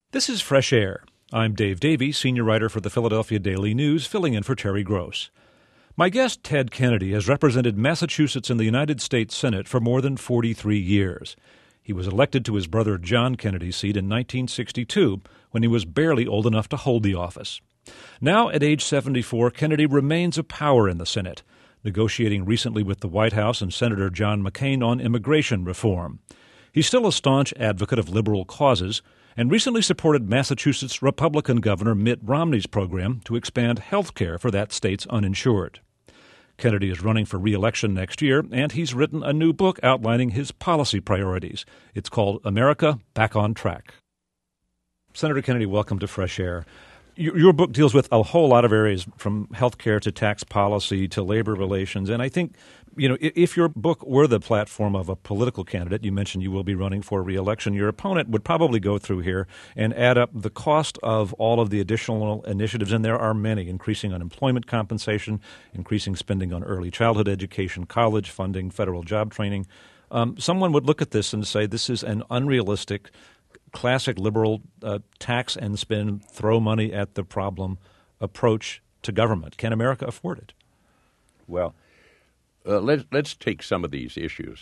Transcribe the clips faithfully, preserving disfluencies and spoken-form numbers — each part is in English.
This is Fresh Air. I'm Dave Davey, senior writer for the Philadelphia Daily News, filling in for Terry Gross. My guest, Ted Kennedy, has represented Massachusetts in the United States Senate for more than forty-three years. He was elected to his brother John Kennedy's seat in nineteen sixty-two, when he was barely old enough to hold the office. Now, at age seventy-four, Kennedy remains a power in the Senate, negotiating recently with the White House and Senator John McCain on immigration reform. He's still a staunch advocate of liberal causes, and recently supported Massachusetts Republican Governor Mitt Romney's program to expand health care for that state's uninsured. Kennedy is running for re-election next year, and he's written a new book outlining his policy priorities. It's called America Back on Track. Senator Kennedy, welcome to Fresh Air. Your book deals with a whole lot of areas, from health care to tax policy to labor relations. And I think, you know, if your book were the platform of a political candidate, you mentioned you will be running for re-election, your opponent would probably go through here and add up the cost of all of the additional initiatives, and there are many: increasing unemployment compensation, increasing spending on early childhood education, college funding, federal job training. Um, someone would look at this and say this is an unrealistic, classic liberal uh, tax and spend, throw money at the problem approach to government. Can America afford it? Well, uh, let's, let's take some of these issues.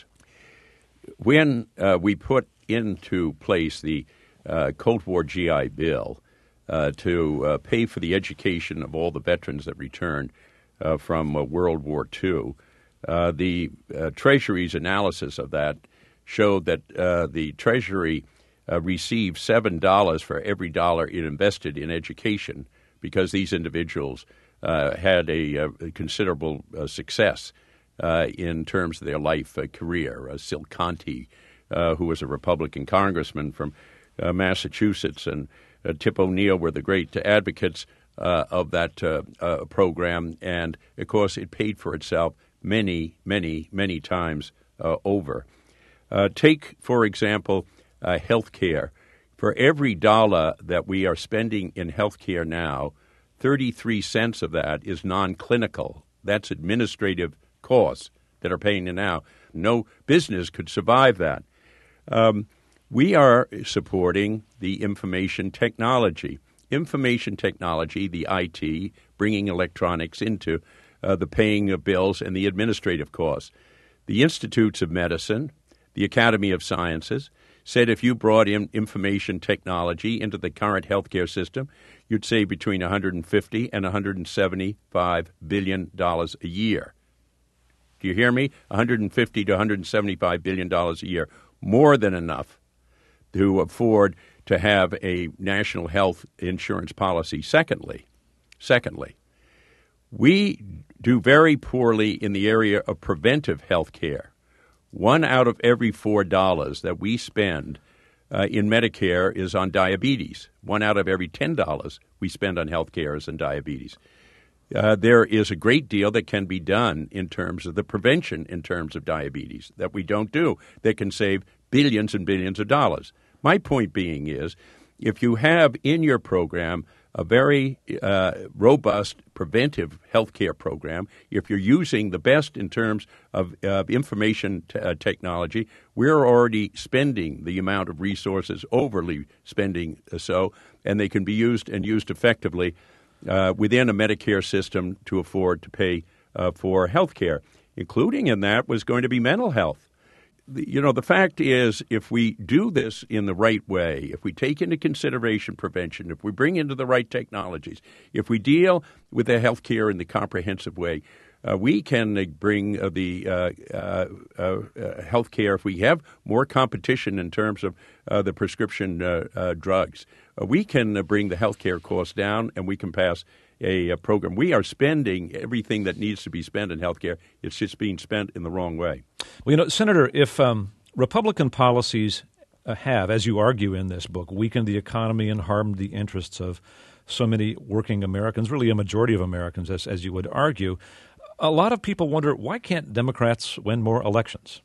When uh, we put into place the uh, Cold War G I Bill uh, to uh, pay for the education of all the veterans that returned uh, from uh, World War Two, uh, the uh, Treasury's analysis of that showed that uh, the Treasury Uh, received seven dollars for every dollar it invested in education, because these individuals uh, had a, a considerable uh, success uh, in terms of their life uh, career. Uh, Sil Conti, uh, who was a Republican congressman from uh, Massachusetts, and uh, Tip O'Neill were the great advocates uh, of that uh, uh, program. And, of course, it paid for itself many, many, many times uh, over. Uh, take, for example, Uh, health care. For every dollar that we are spending in health care now, thirty-three cents of that is non-clinical. That's administrative costs that are paying it now. No business could survive that. Um, we are supporting the information technology. Information technology, the I T, bringing electronics into uh, the paying of bills and the administrative costs. The Institutes of Medicine, the Academy of Sciences, said if you brought in information technology into the current healthcare system, you'd save between one hundred fifty and one hundred seventy-five billion dollars a year. Do you hear me? one hundred fifty to one hundred seventy-five billion dollars a year, more than enough to afford to have a national health insurance policy. Secondly, secondly, we do very poorly in the area of preventive health care. One out of every four dollars that we spend uh, in Medicare is on diabetes. One out of every ten dollars we spend on health care is on diabetes. Uh, there is a great deal that can be done in terms of the prevention in terms of diabetes that we don't do that can save billions and billions of dollars. My point being is, if you have in your program a very uh, robust preventive health care program, if you're using the best in terms of uh, information t- uh, technology, we're already spending the amount of resources, overly spending uh, so, and they can be used and used effectively uh, within a Medicare system to afford to pay uh, for health care. Including in that was going to be mental health. You know, the fact is, if we do this in the right way, if we take into consideration prevention, if we bring into the right technologies, if we deal with the health care in the comprehensive way, uh, we can uh, bring uh, the uh, uh, uh, health care, if we have more competition in terms of uh, the prescription uh, uh, drugs, uh, we can uh, bring the health care costs down, and we can pass a, a program. We are spending everything that needs to be spent in health care. It's just being spent in the wrong way. Well, you know, Senator, if um, Republican policies uh, have, as you argue in this book, weakened the economy and harmed the interests of so many working Americans, really a majority of Americans, as, as you would argue, a lot of people wonder, why can't Democrats win more elections?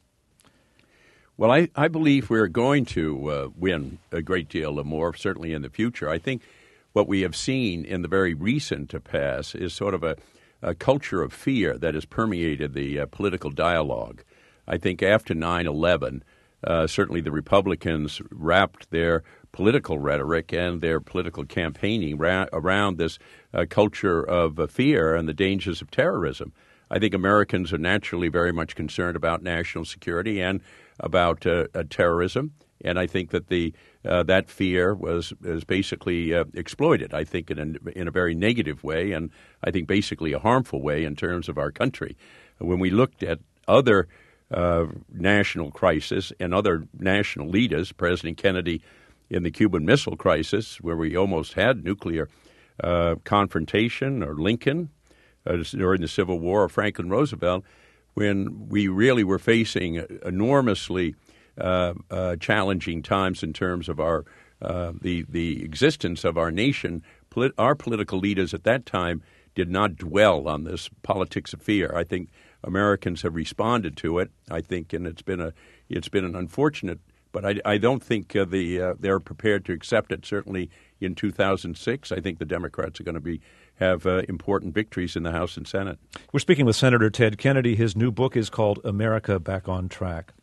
Well, I, I believe we're going to uh, win a great deal more, certainly in the future. I think what we have seen in the very recent past is sort of a, a culture of fear that has permeated the uh, political dialogue. I think after nine eleven, uh, certainly the Republicans wrapped their political rhetoric and their political campaigning ra- around this uh, culture of uh, fear and the dangers of terrorism. I think Americans are naturally very much concerned about national security and about uh, uh, terrorism, and I think that the uh, that fear was was basically uh, exploited. I think in a, in a very negative way, and I think basically a harmful way in terms of our country. When we looked at other uh, national crises and other national leaders, President Kennedy in the Cuban Missile Crisis, where we almost had nuclear uh, confrontation, or Lincoln uh, during the Civil War, or Franklin Roosevelt, when we really were facing enormously uh, uh, challenging times in terms of our uh, the the existence of our nation. Polit- our political leaders at that time did not dwell on this politics of fear. I think Americans have responded to it. I think, and it's been a it's been an unfortunate, but I, I don't think uh, the uh, they're prepared to accept it. Certainly in two thousand six, I think the Democrats are going to be have uh, important victories in the House and Senate. We're speaking with Senator Ted Kennedy. His new book is called America Back on Track.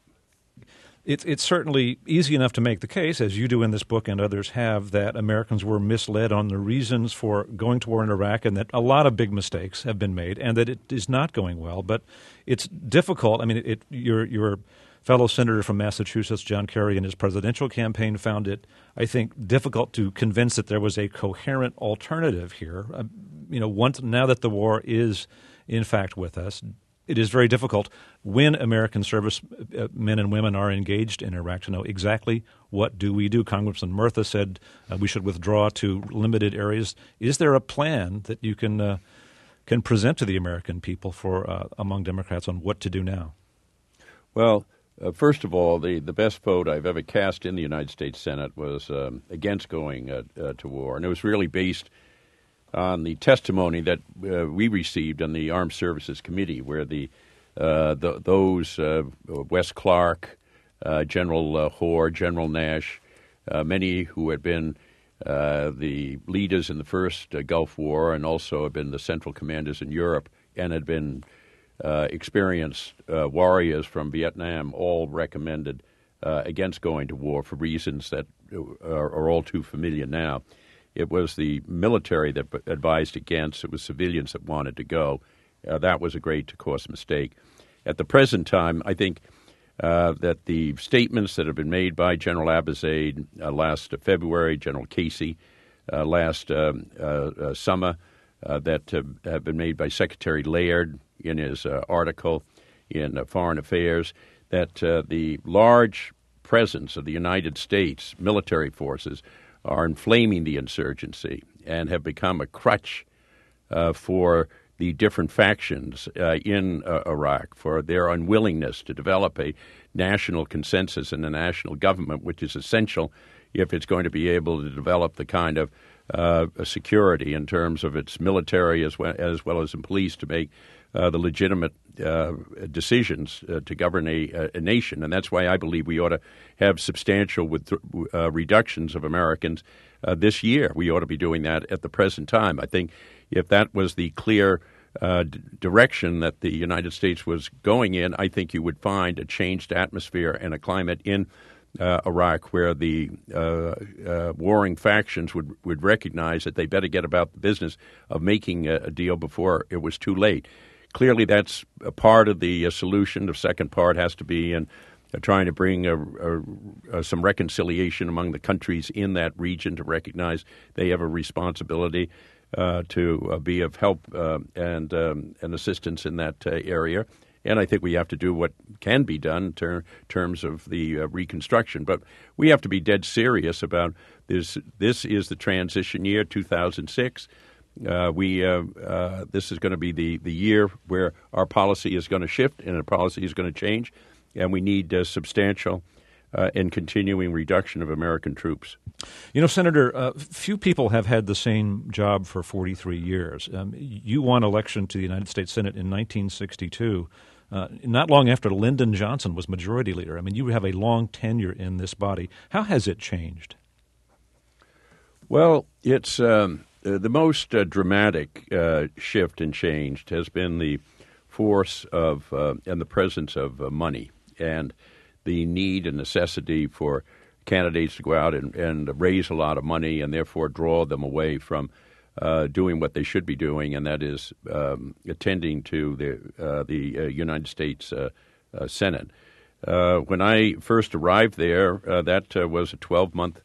It's it's certainly easy enough to make the case, as you do in this book and others have, that Americans were misled on the reasons for going to war in Iraq, and that a lot of big mistakes have been made, and that it is not going well. But it's difficult. I mean, it, your your fellow senator from Massachusetts, John Kerry, in his presidential campaign found it, I think, difficult to convince that there was a coherent alternative here. Uh, you know, once now that the war is in fact with us, it is very difficult when American service uh, men and women are engaged in Iraq to know exactly what do we do. Congressman Murtha said uh, we should withdraw to limited areas. Is there a plan that you can uh, can present to the American people for uh, among Democrats on what to do now? Well, uh, first of all, the, the best vote I've ever cast in the United States Senate was um, against going uh, uh, to war, and it was really based on the testimony that uh, we received on the Armed Services Committee, where the, uh, the those uh, Wes Clark, uh, General uh, Hoare, General Nash, uh, many who had been uh, the leaders in the first uh, Gulf War and also had been the central commanders in Europe and had been uh, experienced uh, warriors from Vietnam, all recommended uh, against going to war for reasons that are, are all too familiar now. It was the military that advised against. It was civilians that wanted to go. Uh, that was a great, of course, mistake. At the present time, I think uh, that the statements that have been made by General Abizaid uh, last February, General Casey uh, last um, uh, uh, summer, uh, that uh, have been made by Secretary Laird in his uh, article in uh, Foreign Affairs, that uh, the large presence of the United States military forces are inflaming the insurgency and have become a crutch uh, for the different factions uh, in uh, Iraq, for their unwillingness to develop a national consensus and a national government, which is essential if it's going to be able to develop the kind of uh, security in terms of its military as well as, well as in police to make uh, the legitimate uh, decisions uh, to govern a, a nation. And that's why I believe we ought to have substantial with, uh, reductions of Americans uh, this year. We ought to be doing that at the present time. I think if that was the clear uh, d- direction that the United States was going in, I think you would find a changed atmosphere and a climate in uh, Iraq where the uh, uh, warring factions would, would recognize that they better get about the business of making a, a deal before it was too late. Clearly, that's a part of the uh, solution. The second part has to be in uh, trying to bring a, a, a, some reconciliation among the countries in that region to recognize they have a responsibility uh, to uh, be of help uh, and um, and assistance in that uh, area. And I think we have to do what can be done in ter- terms of the uh, reconstruction. But we have to be dead serious about this. This is the transition year, two thousand six. Uh, we uh, uh, this is going to be the, the year where our policy is going to shift and our policy is going to change, and we need uh, substantial uh, and continuing reduction of American troops. You know, Senator, uh, few people have had the same job for forty-three years. Um, you won election to the United States Senate in nineteen sixty-two, uh, not long after Lyndon Johnson was majority leader. I mean, you have a long tenure in this body. How has it changed? Well, it's um, uh, the most uh, dramatic uh, shift and change has been the force of uh, and the presence of uh, money and the need and necessity for candidates to go out and, and raise a lot of money and therefore draw them away from uh, doing what they should be doing, and that is um, attending to the uh, the uh, United States uh, uh, Senate. Uh, when I first arrived there, uh, that uh, was a twelve-month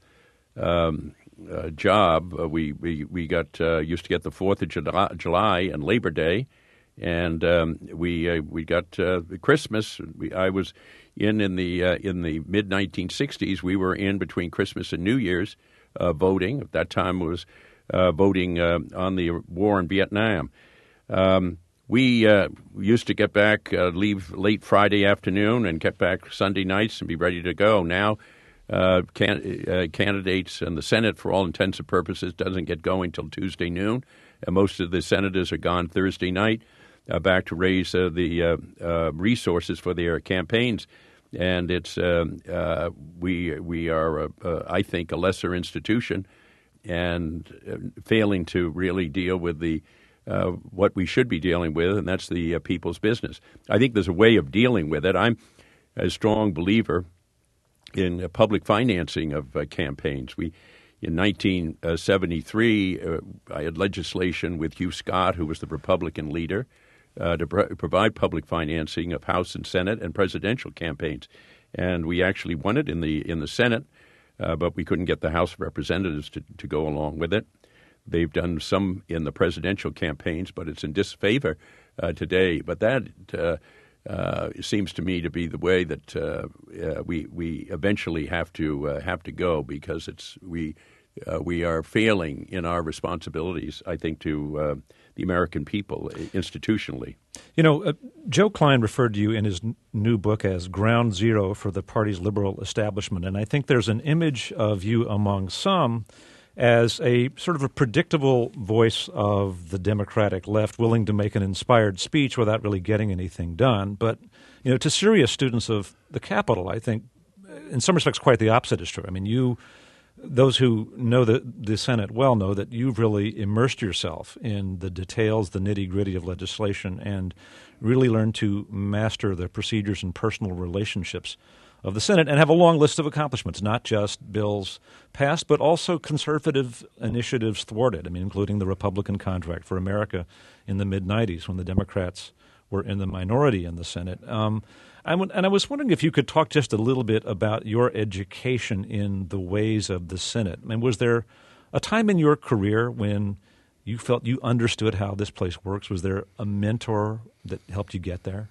um, uh, job. Uh, we we we got uh, used to get the Fourth of July and Labor Day, and um, we uh, we got uh, Christmas. We, I was in in the uh, in the mid nineteen sixties. We were in between Christmas and New Year's uh, voting. At that time, it was uh, voting uh, on the war in Vietnam. Um, We uh, used to get back, uh, leave late Friday afternoon and get back Sunday nights and be ready to go. Now, uh, can, uh, candidates and the Senate, for all intents and purposes, doesn't get going till Tuesday noon. And most of the senators are gone Thursday night uh, back to raise uh, the uh, uh, resources for their campaigns. And it's uh, uh, we we are, uh, uh, I think, a lesser institution and uh, failing to really deal with the Uh, what we should be dealing with, and that's the uh, people's business. I think there's a way of dealing with it. I'm a strong believer in uh, public financing of uh, campaigns. We, in nineteen seventy-three, uh, I had legislation with Hugh Scott, who was the Republican leader, uh, to pro- provide public financing of House and Senate and presidential campaigns, and we actually won it in the in the Senate, uh, but we couldn't get the House of Representatives to, to go along with it. They've done some in the presidential campaigns, but it's in disfavor uh, today. But that uh, uh, seems to me to be the way that uh, uh, we we eventually have to uh, have to go, because it's we uh, we are failing in our responsibilities, I think, to uh, the American people institutionally. You know, uh, Joe Klein referred to you in his n- new book as ground zero for the party's liberal establishment, and I think there's an image of you among some as a sort of a predictable voice of the Democratic left, willing to make an inspired speech without really getting anything done. But, you know, to serious students of the Capitol, I think, in some respects, quite the opposite is true. I mean, you, those who know the, the Senate well know that you've really immersed yourself in the details, the nitty-gritty of legislation, and really learned to master the procedures and personal relationships of the Senate, and have a long list of accomplishments, not just bills passed, but also conservative initiatives thwarted, I mean, including the Republican Contract for America in the mid nineties when the Democrats were in the minority in the Senate. Um, I w- and I was wondering if you could talk just a little bit about your education in the ways of the Senate. I mean, was there a time in your career when you felt you understood how this place works? Was there a mentor that helped you get there?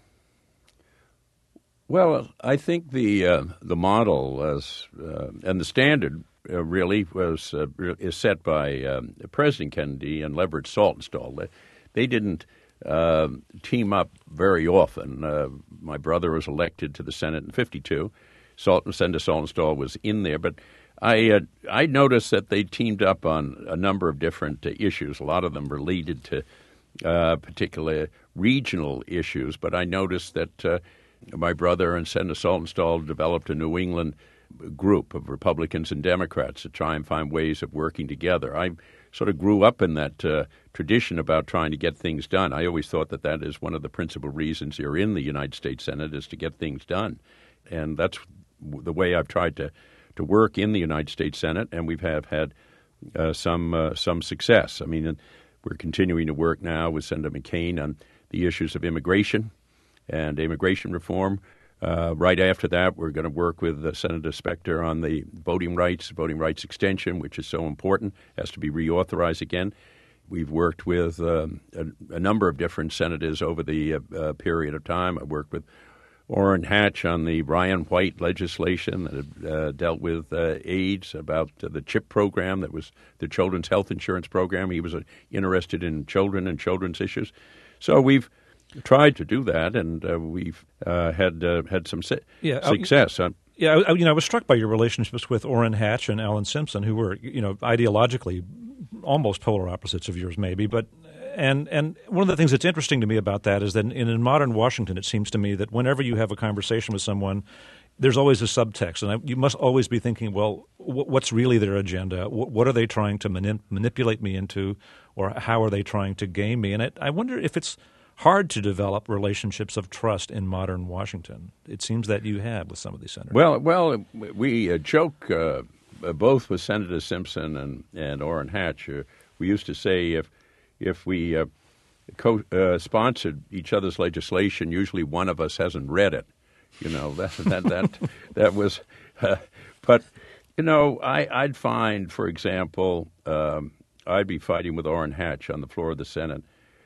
Well, I think the uh, the model as, uh, and the standard uh, really was uh, is set by um, President Kennedy and Leverett Saltonstall. They, they didn't uh, team up very often. Uh, my brother was elected to the Senate in fifty-two. Salt, Senator Saltonstall was in there, but I uh, I noticed that they teamed up on a number of different uh, issues. A lot of them related to uh, particular regional issues, but I noticed that Uh, my brother and Senator Saltonstall developed a New England group of Republicans and Democrats to try and find ways of working together. I sort of grew up in that uh, tradition about trying to get things done. I always thought that that is one of the principal reasons you're in the United States Senate, is to get things done. And that's the way I've tried to, to work in the United States Senate, and we've have had uh, some uh, some success. I mean, we're continuing to work now with Senator McCain on the issues of immigration and immigration reform. Uh, right after that, we're going to work with uh, Senator Specter on the voting rights, voting rights extension, which is so important, has to be reauthorized again. We've worked with um, a, a number of different senators over the uh, uh, period of time. I worked with Orrin Hatch on the Ryan White legislation that had, uh, dealt with uh, AIDS, about uh, the CHIP program, that was the Children's Health Insurance Program. He was uh, interested in children and children's issues. So we've tried to do that, and uh, we've uh, had uh, had some si- yeah, success. I, yeah, I, you know, I was struck by your relationships with Orrin Hatch and Alan Simpson, who were, you know, ideologically almost polar opposites of yours, maybe. But and and one of the things that's interesting to me about that is that in, in modern Washington, it seems to me that whenever you have a conversation with someone, there's always a subtext, and I, you must always be thinking, well, w- what's really their agenda? W- what are they trying to mani- manipulate me into, or how are they trying to game me? And it, I wonder if it's hard to develop relationships of trust in modern Washington. It seems that you have with some of these senators. Well, well, we uh, joke uh, both with Senator Simpson and, and Orrin Hatch. Uh, we used to say if if we uh, co- uh, sponsored each other's legislation, usually one of us hasn't read it. You know, that that that, that was. Uh, but you know, I, I'd find, for example, um, I'd be fighting with Orrin Hatch on the floor of the Senate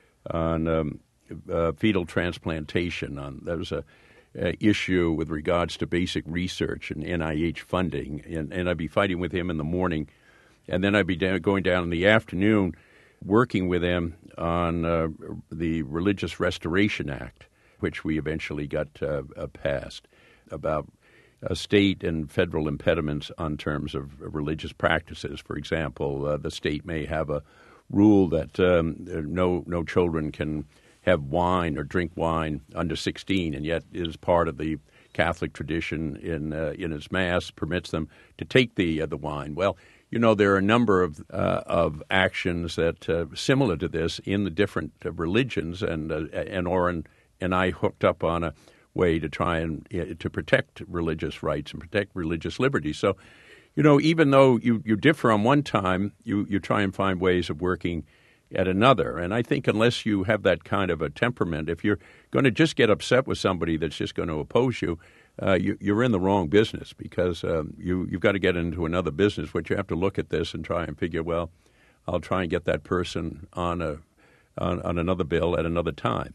on um, uh, fetal transplantation. On there was a, a issue with regards to basic research and N I H funding, and, and I'd be fighting with him in the morning, and then I'd be down, going down in the afternoon, working with him on uh, the Religious Restoration Act, which we eventually got uh, uh, passed, about uh, state and federal impediments on terms of religious practices. For example, uh, the state may have a rule that um, no no children can have wine or drink wine under sixteen, and yet is part of the Catholic tradition in uh, in its mass permits them to take the uh, the wine. Well, you know, there are a number of uh, of actions that uh, similar to this in the different uh, religions, and uh, and Orrin and I hooked up on a way to try and uh, to protect religious rights and protect religious liberty. So, you know, even though you, you differ on one time, you, you try and find ways of working at another. And I think unless you have that kind of a temperament, if you're going to just get upset with somebody that's just going to oppose you, uh, you you're in the wrong business, because um, you, you've got to get into another business. What you have to look at this and try and figure, well, I'll try and get that person on a on, on another bill at another time.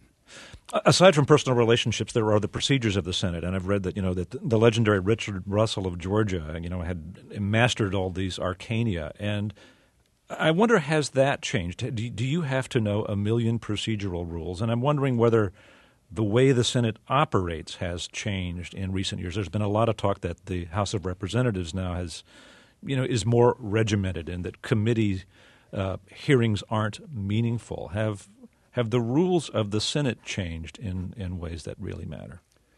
Aside from personal relationships, there are the procedures of the Senate, and I've read that you know that the legendary Richard Russell of Georgia, you know, had mastered all these arcana, and I wonder, has that changed? Do do you have to know a million procedural rules? And I'm wondering whether the way the Senate operates has changed in recent years. There's been a lot of talk that the House of Representatives now has, you know, is more regimented, and that committee uh, hearings aren't meaningful. Have Have the rules of the Senate changed in, in ways that really matter?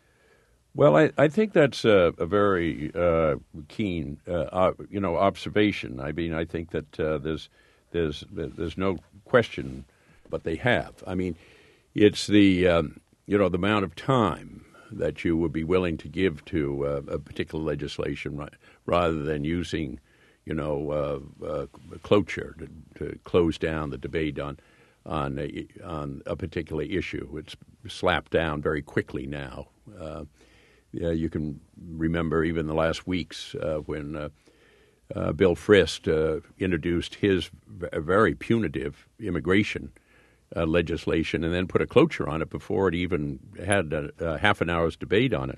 Well, I, I think that's a, a very uh, keen, uh, you know, observation. I mean, I think that uh, there's there's there's no question, but they have. I mean, it's the um, you know the amount of time that you would be willing to give to uh, a particular legislation, right, rather than using, you know, uh, uh, cloture to, to close down the debate on. On a, on a particular issue. It's slapped down very quickly now. Uh, yeah, you can remember even the last weeks uh, when uh, uh, Bill Frist uh, introduced his v- very punitive immigration uh, legislation and then put a cloture on it before it even had a, a half an hour's debate on it.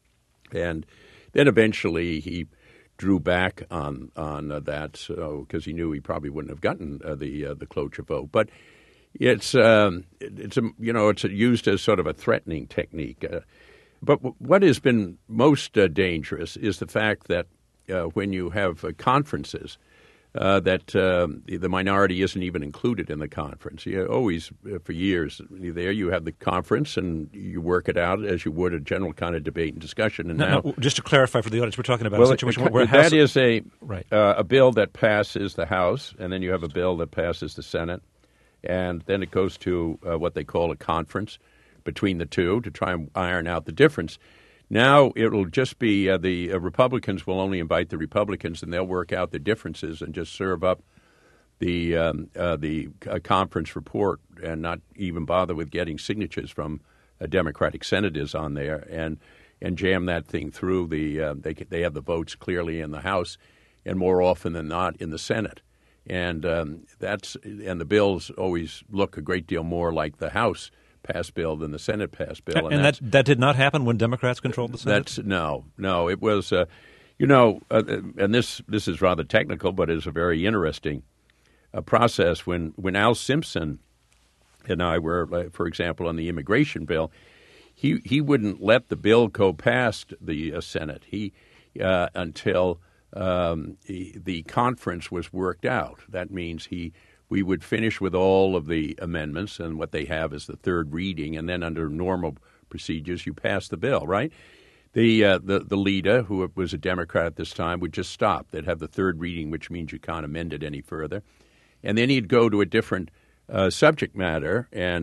And then eventually he drew back on on uh, that, so because he knew he probably wouldn't have gotten uh, the uh, the cloture vote. But It's um, it's a, you know it's used as sort of a threatening technique. Uh, but w- what has been most uh, dangerous is the fact that uh, when you have uh, conferences, uh, that uh, the minority isn't even included in the conference. You always, uh, for years, there you have the conference and you work it out as you would a general kind of debate and discussion. And now, now, now just to clarify for the audience, we're talking about well, a situation it, where that House, is a right. uh, a bill that passes the House, and then you have a bill that passes the Senate. And then it goes to uh, what they call a conference between the two to try and iron out the difference. Now it'll just be uh, the uh, Republicans will only invite the Republicans, and they'll work out the differences and just serve up the um, uh, the uh, conference report and not even bother with getting signatures from uh, Democratic senators on there, and and jam that thing through. The uh, they they have the votes clearly in the House, and more often than not in the Senate. And um, that's and the bills always look a great deal more like the House passed bill than the Senate passed bill. And, and that that did not happen when Democrats controlled the Senate? That's no, no. It was, uh, you know, uh, and this this is rather technical, but it's a very interesting uh, process. When when Al Simpson and I were, uh, for example, on the immigration bill, he he wouldn't let the bill go past the uh, Senate. He uh, until. Um, the, the conference was worked out. That means he we would finish with all of the amendments, and what they have is the third reading, and then under normal procedures, you pass the bill, right? The uh, the the leader, who was a Democrat at this time, would just stop. They'd have the third reading, which means you can't amend it any further, and then he'd go to a different uh, subject matter, and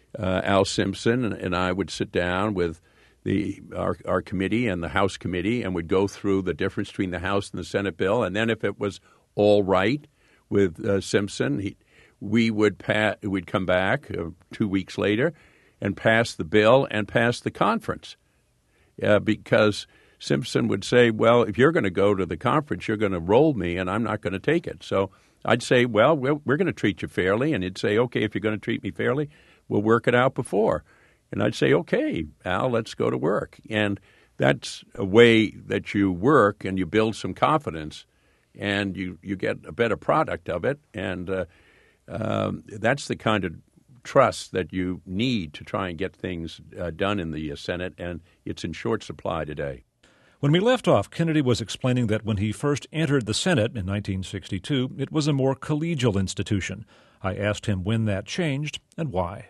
uh, Al Simpson and, and I would sit down with the our, our committee and the House committee, and would go through the difference between the House and the Senate bill. And then if it was all right with uh, Simpson, he, we would pa- we'd come back uh, two weeks later and pass the bill and pass the conference uh, because Simpson would say, well, if you're going to go to the conference, you're going to roll me, and I'm not going to take it. So I'd say, well, we're, we're going to treat you fairly. And he'd say, okay, if you're going to treat me fairly, we'll work it out before. And I'd say, okay, Al, let's go to work. And that's a way that you work and you build some confidence and you, you get a better product of it. And uh, um, that's the kind of trust that you need to try and get things uh, done in the uh, Senate, and it's in short supply today. When we left off, Kennedy was explaining that when he first entered the Senate in nineteen sixty-two, it was a more collegial institution. I asked him when that changed and why.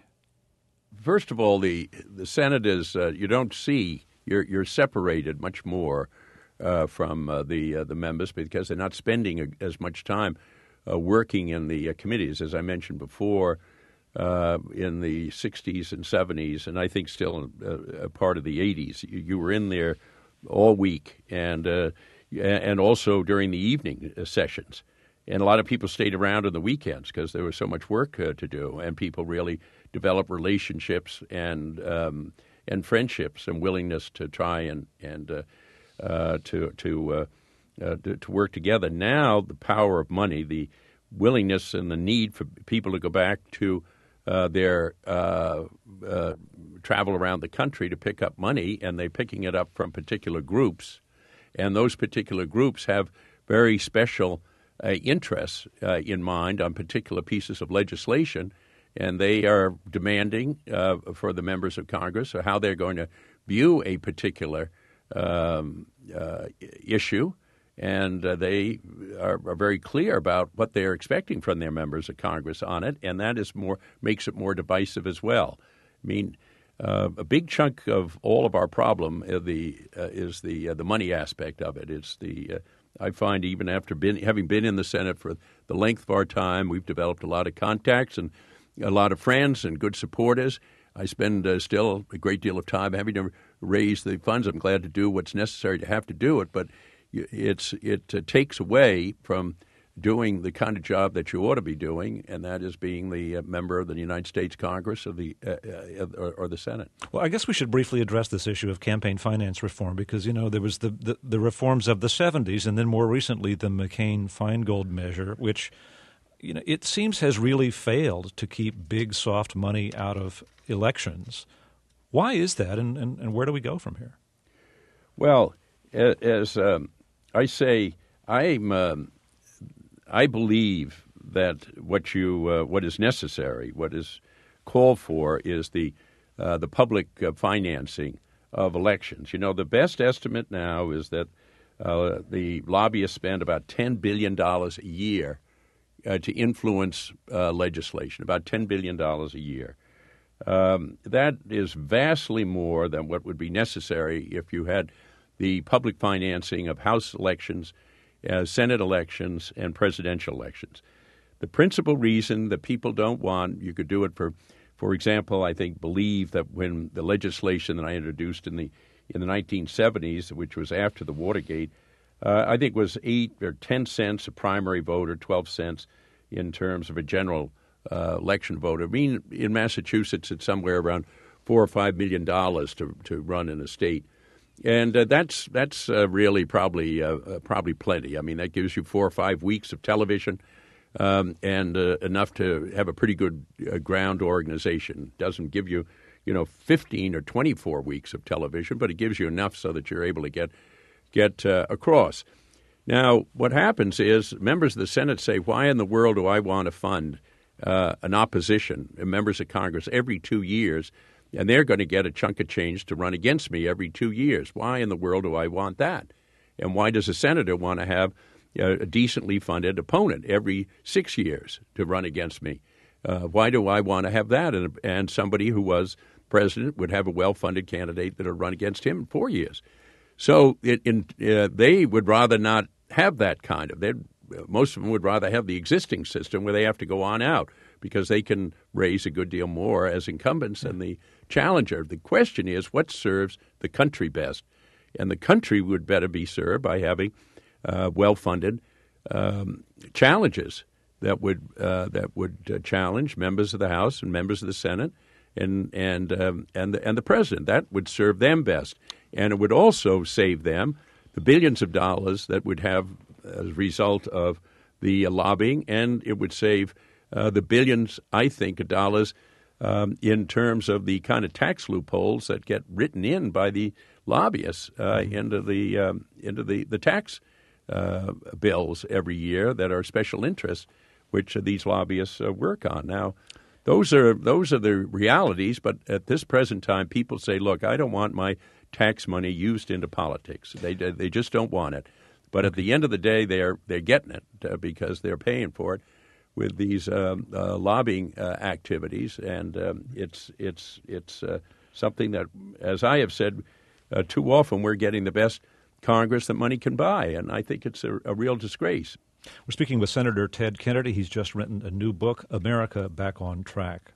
First of all, the the Senate is uh, you don't see you're you're separated much more uh, from uh, the uh, the members because they're not spending a, as much time uh, working in the uh, committees, as I mentioned before. Uh, in the sixties and seventies, and I think still a, a part of the eighties, you, you were in there all week, and uh, and also during the evening sessions. And a lot of people stayed around on the weekends because there was so much work uh, to do, and people really developed relationships and um, and friendships and willingness to try and and uh, uh, to to, uh, uh, to to work together. Now, the power of money, the willingness and the need for people to go back to uh, their uh, uh, travel around the country to pick up money, and they're picking it up from particular groups, and those particular groups have very special uh, interests uh, in mind on particular pieces of legislation, and they are demanding uh, for the members of Congress or how they're going to view a particular um, uh, issue. And uh, they are, are very clear about what they're expecting from their members of Congress on it, and that is more makes it more divisive as well. I mean, uh, a big chunk of all of our problem uh, the, uh, is the uh, the money aspect of it. It's the uh, I find even after been, having been in the Senate for the length of our time, we've developed a lot of contacts and a lot of friends and good supporters. I spend uh, still a great deal of time having to raise the funds. I'm glad to do what's necessary to have to do it, but It's it uh, takes away from doing the kind of job that you ought to be doing, and that is being the uh, member of the United States Congress or the uh, uh, or, or the Senate. Well, I guess we should briefly address this issue of campaign finance reform because, you know, there was the, the, the reforms of the seventies and then more recently the McCain-Feingold measure, which, you know, it seems has really failed to keep big, soft money out of elections. Why is that, and, and, and where do we go from here? Well, as um, I say, I'm. Um, I believe that what you uh, what is necessary, what is called for, is the uh, the public uh, financing of elections. You know, the best estimate now is that uh, the lobbyists spend about ten billion dollars a year uh, to influence uh, legislation. About ten billion dollars a year. Um, that is vastly more than what would be necessary if you had the public financing of House elections, uh, Senate elections, and presidential elections. The principal reason that people don't want, you could do it for, for example, I think believe that when the legislation that I introduced in the in the nineteen seventies, which was after the Watergate, uh, I think was eight or ten cents a primary vote or twelve cents in terms of a general uh, election vote. I mean, in Massachusetts, it's somewhere around four or five million dollars to to run in a state. And uh, that's that's uh, really probably uh, uh, probably plenty. I mean, that gives you four or five weeks of television um, and uh, enough to have a pretty good uh, ground organization. Doesn't give you, you know, fifteen or twenty-four weeks of television, but it gives you enough so that you're able to get get uh, across. Now, what happens is members of the Senate say, "Why in the world do I want to fund uh, an opposition, members of Congress, every two years?" And they're going to get a chunk of change to run against me every two years. Why in the world do I want that? And why does a senator want to have a decently funded opponent every six years to run against me? Uh, why do I want to have that? And, and somebody who was president would have a well-funded candidate that would run against him in four years. So it, in, uh, they would rather not have that kind of. They'd most of them would rather have the existing system where they have to go on out because they can raise a good deal more as incumbents than the challenger. The question is, what serves the country best? And the country would better be served by having uh, well-funded um, challenges that would uh, that would uh, challenge members of the House and members of the Senate and and um, and the, and the president. That would serve them best, and it would also save them the billions of dollars that would have as a result of the uh, lobbying, and it would save uh, the billions, I think, of dollars um, in terms of the kind of tax loopholes that get written in by the lobbyists uh, into the um, into the the tax uh, bills every year that are special interests, which uh, these lobbyists uh, work on. Now, those are those are the realities. But at this present time, people say, "Look, I don't want my tax money used into politics." They they just don't want it. But at the end of the day, they're they're getting it uh, because they're paying for it with these um, uh, lobbying uh, activities, and um, it's it's it's uh, something that, as I have said, uh, too often we're getting the best Congress that money can buy, and I think it's a, a real disgrace. We're speaking with Senator Ted Kennedy. He's just written a new book, America Back on Track.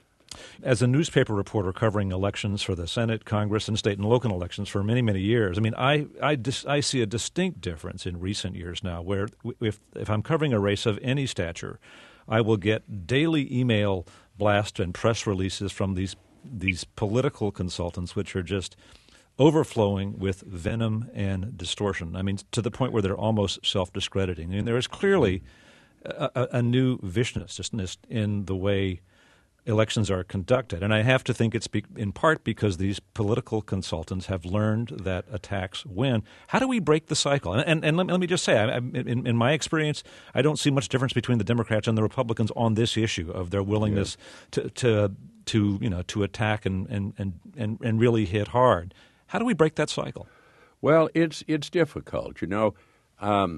As a newspaper reporter covering elections for the Senate, Congress, and state and local elections for many, many years, I mean, I I, dis, I see a distinct difference in recent years now where if, if I'm covering a race of any stature, I will get daily email blasts and press releases from these these political consultants, which are just overflowing with venom and distortion. I mean, to the point where they're almost self-discrediting. I mean, there is clearly a, a, a new viciousness in the way elections are conducted. And I have to think it's be, in part because these political consultants have learned that attacks win. How do we break the cycle? And, and, and let, let me just say, I, I, in, in my experience, I don't see much difference between the Democrats and the Republicans on this issue of their willingness yeah. to, to to you know to attack and, and, and, and, and really hit hard. How do we break that cycle? Well, it's it's difficult, you know. Um,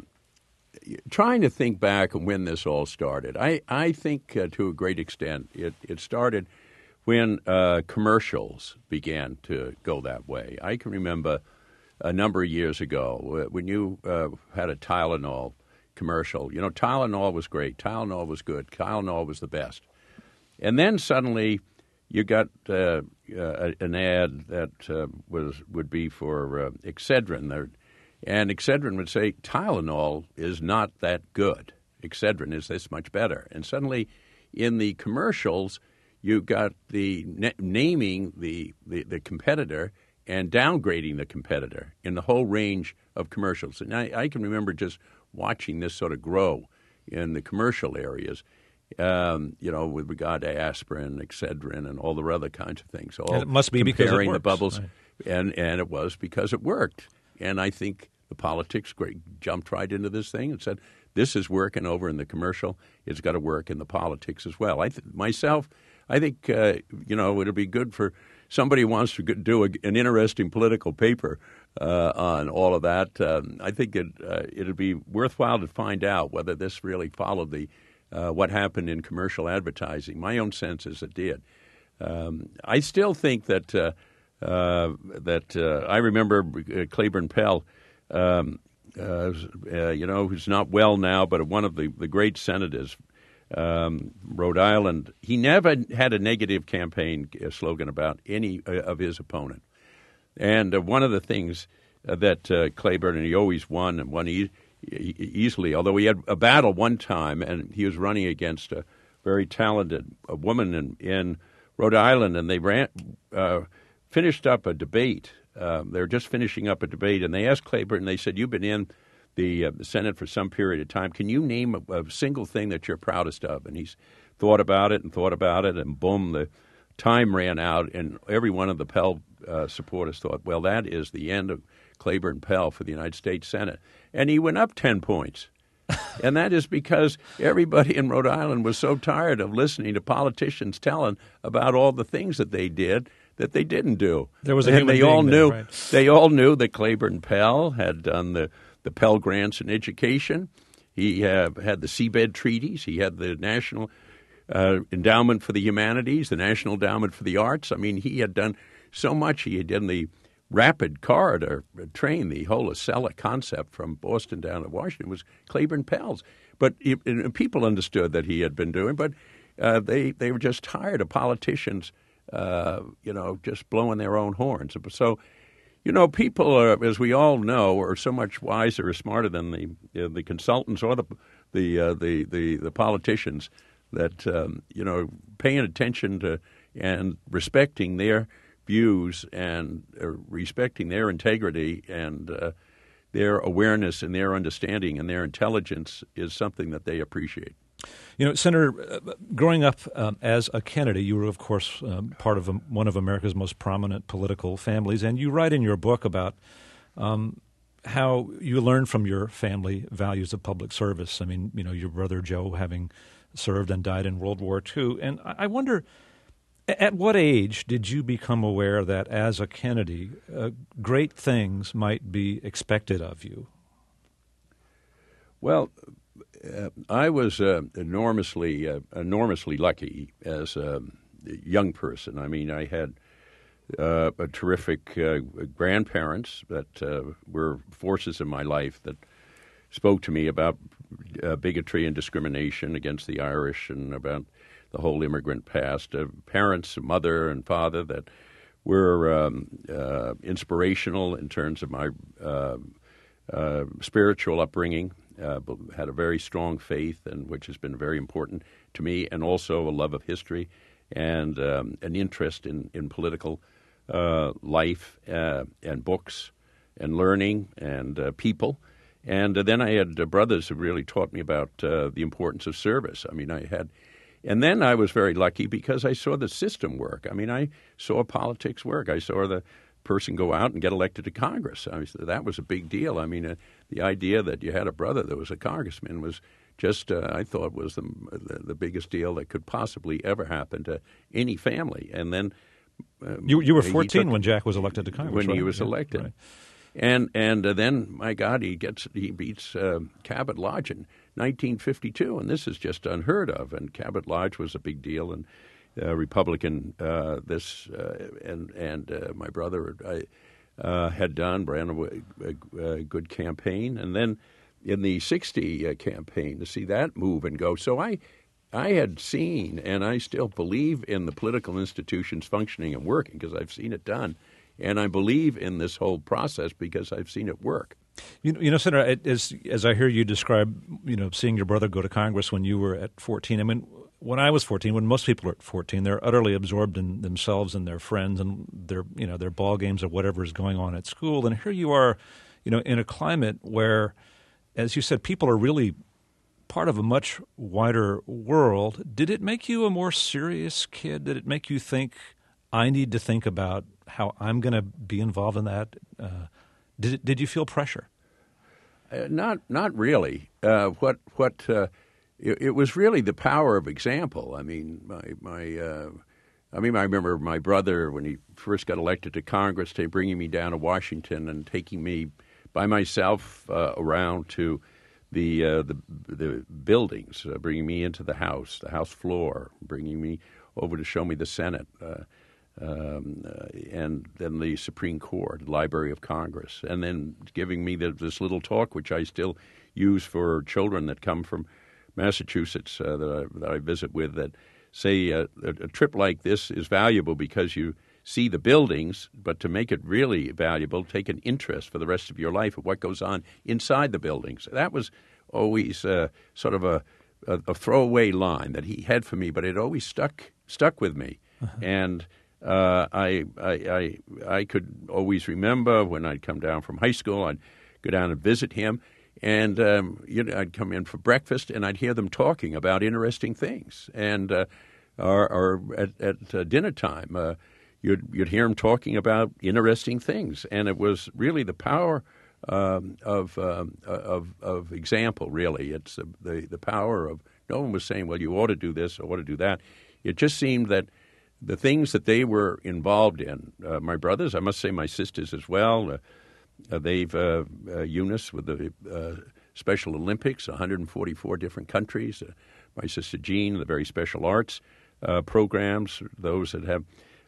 trying to think back on when this all started, I, I think uh, to a great extent it, it started when uh, commercials began to go that way. I can remember a number of years ago when you uh, had a Tylenol commercial. You know, Tylenol was great. Tylenol was good. Tylenol was the best. And then suddenly you got uh, uh, an ad that uh, was would be for uh, Excedrin. There, And Excedrin would say, Tylenol is not that good. Excedrin is this much better. And suddenly in the commercials, you got the na- naming the, the, the competitor and downgrading the competitor in the whole range of commercials. And I, I can remember just watching this sort of grow in the commercial areas, um, you know, with regard to aspirin, Excedrin, and all the other kinds of things. All and it must be because it works. The bubbles. Right. And, and it was because it worked. And I think the politics great, jumped right into this thing and said, this is working over in the commercial. It's got to work in the politics as well. I th- Myself, I think, uh, you know, it'll be good for somebody who wants to do a, an interesting political paper uh, on all of that. Um, I think it, uh, it'll be worthwhile to find out whether this really followed the uh, what happened in commercial advertising. My own sense is it did. Um, I still think that uh, uh, that uh, I remember uh, Claiborne Pell, um, uh, uh, you know, who's not well now, but one of the, the great senators, um, Rhode Island. He never had a negative campaign slogan about any uh, of his opponent. And uh, one of the things uh, that uh, Claiborne, and he always won and won e- e- easily, although he had a battle one time, and he was running against a very talented a woman in, in Rhode Island, and they ran. Uh, finished up a debate. Uh, they were just finishing up a debate, and they asked Claiborne, and they said, you've been in the, uh, the Senate for some period of time. Can you name a, a single thing that you're proudest of? And he's thought about it and thought about it, and boom, the time ran out, and every one of the Pell uh, supporters thought, well, that is the end of Claiborne Pell for the United States Senate. And he went up ten points. And that is because everybody in Rhode Island was so tired of listening to politicians telling about all the things that they did that they didn't do. There was a and human they being all there, knew right? They all knew that Claiborne Pell had done the, the Pell Grants in education. He uh, had the seabed treaties. He had the National uh, Endowment for the Humanities, the National Endowment for the Arts. I mean, he had done so much. He had done the rapid corridor train, the whole Acela concept from Boston down to Washington, was Claiborne Pell's. But it, it, people understood that he had been doing, but uh, they they were just tired of politicians, uh, you know, just blowing their own horns. So, you know, people, are, as we all know, are so much wiser or smarter than the uh, the consultants or the the uh, the, the the politicians that um, you know, paying attention to and respecting their views and uh, respecting their integrity and uh, their awareness and their understanding and their intelligence is something that they appreciate. You know, Senator, uh, growing up um, as a Kennedy, you were, of course, um, part of a, one of America's most prominent political families, and you write in your book about um, how you learned from your family values of public service. I mean, you know, your brother Joe having served and died in World War Two. And I wonder, at what age did you become aware that as a Kennedy, uh, great things might be expected of you? Well, uh, I was uh, enormously, uh, enormously lucky as a young person. I mean, I had uh, a terrific uh, grandparents that uh, were forces in my life that spoke to me about uh, bigotry and discrimination against the Irish and about the whole immigrant past. Uh, parents, mother and father that were um, uh, inspirational in terms of my uh, uh, spiritual upbringing. Uh, but had a very strong faith, and which has been very important to me, and also a love of history and um, an interest in, in political uh, life uh, and books and learning and uh, people. And uh, then I had uh, brothers who really taught me about uh, the importance of service. I mean, I had, and then I was very lucky because I saw the system work. I mean, I saw politics work. I saw the person go out and get elected to Congress. I mean, that was a big deal. I mean, uh, the idea that you had a brother that was a congressman was just, uh, I thought, was the, the the biggest deal that could possibly ever happen to any family. And then um, you you were fourteen took, when Jack was elected to Congress. When right? he was yeah, elected, right. and and uh, then my God, he gets he beats uh, Cabot Lodge in nineteen fifty-two, and this is just unheard of. And Cabot Lodge was a big deal, and Uh, Republican, uh, this uh, and and uh, my brother I, uh, had done ran a, a, a good campaign, and then in the sixty uh, campaign to see that move and go. So I, I had seen, and I still believe in the political institutions functioning and working because I've seen it done, and I believe in this whole process because I've seen it work. You know, you know, Senator, as as I hear you describe, you know, seeing your brother go to Congress when you were at fourteen. I mean, when I was fourteen, when most people are at fourteen, they're utterly absorbed in themselves and their friends and their, you know, their ball games or whatever is going on at school. And here you are, you know, in a climate where, as you said, people are really part of a much wider world. Did it make you a more serious kid? Did it make you think, I need to think about how I'm going to be involved in that? Uh, did it, did you feel pressure? Uh, not not really. Uh, what what. Uh, It, it was really the power of example. I mean, my my. Uh, I mean, I remember my brother when he first got elected to Congress, they bringing me down to Washington and taking me by myself uh, around to the uh, the the buildings, uh, bringing me into the House, the House floor, bringing me over to show me the Senate, uh, um, uh, and then the Supreme Court, the Library of Congress, and then giving me the, this little talk, which I still use for children that come from Massachusetts uh, that, I, that I visit with, that say uh, a, a trip like this is valuable because you see the buildings, but to make it really valuable, take an interest for the rest of your life of what goes on inside the buildings. That was always uh, sort of a, a, a throwaway line that he had for me, but it always stuck stuck with me. Uh-huh. And uh, I, I, I, I could always remember when I'd come down from high school, I'd go down and visit him. And um, you know, I'd come in for breakfast, and I'd hear them talking about interesting things. And uh, or, or at, at uh, dinner time, uh, you'd you'd hear them talking about interesting things. And it was really the power um, of um, of of example. Really, it's the, the the power of no one was saying, "Well, you ought to do this or ought to do that." It just seemed that the things that they were involved in, uh, my brothers, I must say, my sisters as well. Uh, Uh, they've uh, uh, Eunice with the uh, Special Olympics, one hundred forty-four different countries. Uh, my sister Jean, the very special arts uh, programs, those that have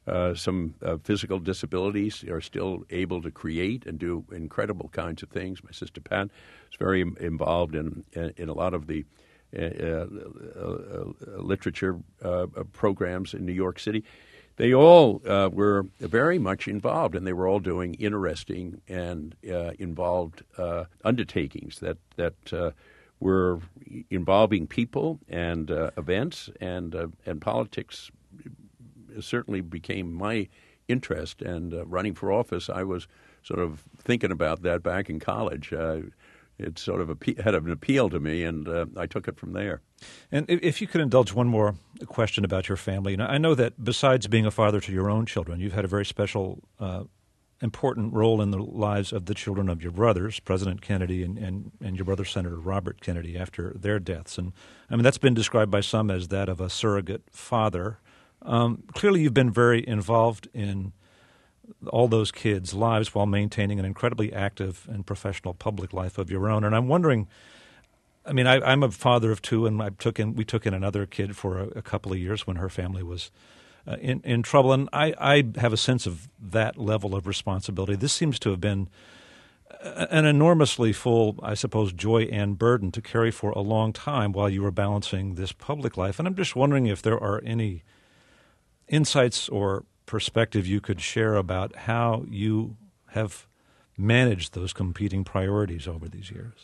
uh, some uh, physical disabilities are still able to create and do incredible kinds of things. My sister Pat is very involved in in, in a lot of the uh, uh, uh, literature uh, programs in New York City. They all uh, were very much involved, and they were all doing interesting and uh, involved uh, undertakings that that uh, were involving people and uh, events and uh, and politics. Certainly became my interest, and uh, running for office, I was sort of thinking about that back in college. Uh, it sort of appe- had an appeal to me, and uh, I took it from there. And if you could indulge one more question about your family. Now, I know that besides being a father to your own children, you've had a very special, uh, important role in the lives of the children of your brothers, President Kennedy and, and, and your brother, Senator Robert Kennedy, after their deaths. And I mean, that's been described by some as that of a surrogate father. Um, clearly, you've been very involved in all those kids' lives while maintaining an incredibly active and professional public life of your own. And I'm wondering, I mean, I, I'm a father of two, and I took in we took in another kid for a, a couple of years when her family was uh, in in trouble. And I, I have a sense of that level of responsibility. This seems to have been an enormously full, I suppose, joy and burden to carry for a long time while you were balancing this public life. And I'm just wondering if there are any insights or perspective you could share about how you have managed those competing priorities over these years.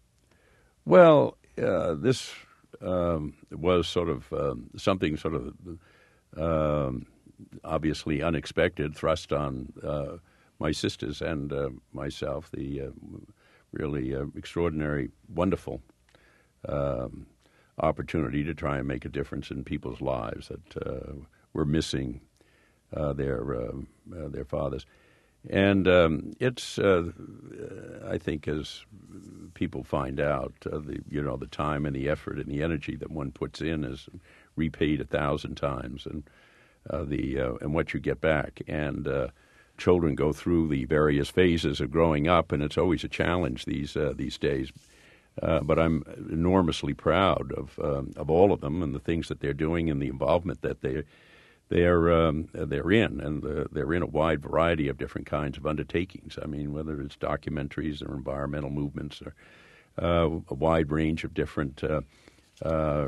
Well, uh, this um, was sort of um, something sort of um, obviously unexpected, thrust on uh, my sisters and uh, myself, the uh, really uh, extraordinary, wonderful um, opportunity to try and make a difference in people's lives that uh, were missing uh, their uh, uh, their fathers. And um, it's, uh, I think, as people find out, uh, the you know the time and the effort and the energy that one puts in is repaid a thousand times, and uh, the uh, and what you get back. And uh, children go through the various phases of growing up, and it's always a challenge these uh, these days. Uh, but I'm enormously proud of um, of all of them and the things that they're doing and the involvement that they. They're um, they're in, and uh, they're in a wide variety of different kinds of undertakings. I mean, whether it's documentaries or environmental movements, or uh, a wide range of different uh, uh,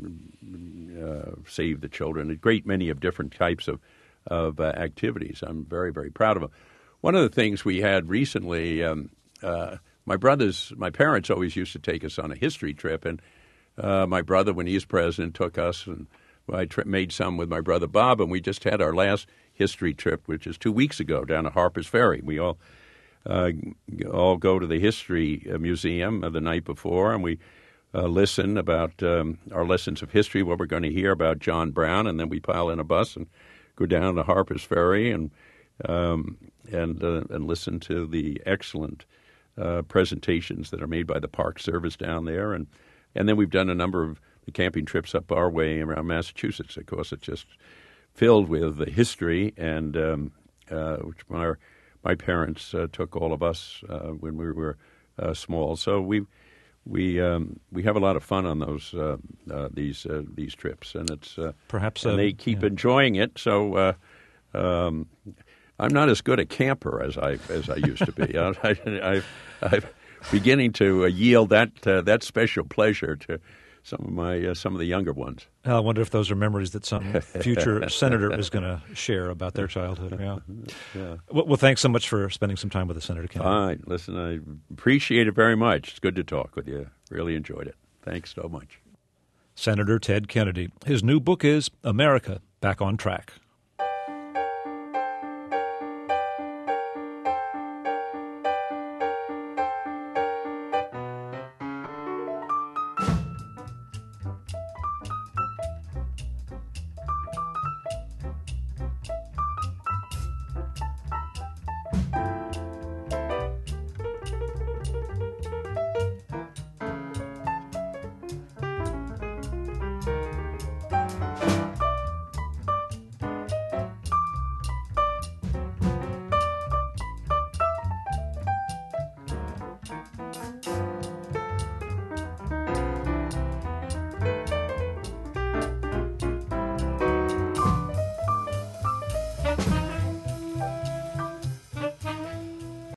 uh, Save the Children, a great many of different types of of uh, activities. I'm very very proud of them. One of the things we had recently, um, uh, my brothers, my parents always used to take us on a history trip, and uh, my brother, when he was president, took us and. I tri- made some with my brother Bob, and we just had our last history trip, which is two weeks ago, down to Harper's Ferry. We all uh, all go to the History Museum uh, the night before, and we uh, listen about um, our lessons of history, what we're going to hear about John Brown, and then we pile in a bus and go down to Harper's Ferry and um, and uh, and listen to the excellent uh, presentations that are made by the Park Service down there, and and then we've done a number of camping trips up our way around Massachusetts. Of course, it's just filled with the history, and um, uh, which my my parents uh, took all of us uh, when we were uh, small. So we we um, we have a lot of fun on those uh, uh, these uh, these trips, and it's uh, perhaps and uh, they keep yeah. enjoying it. So. Uh, um, I'm not as good a camper as I as I used to be. I, I, I'm beginning to uh, yield that uh, that special pleasure to. Some of my, uh, some of the younger ones. I wonder if those are memories that some future senator is going to share about their childhood. Yeah. yeah. Well, well, thanks so much for spending some time with us, Senator Kennedy. Fine. Listen, I appreciate it very much. It's good to talk with you. Really enjoyed it. Thanks so much. Senator Ted Kennedy. His new book is America Back on Track.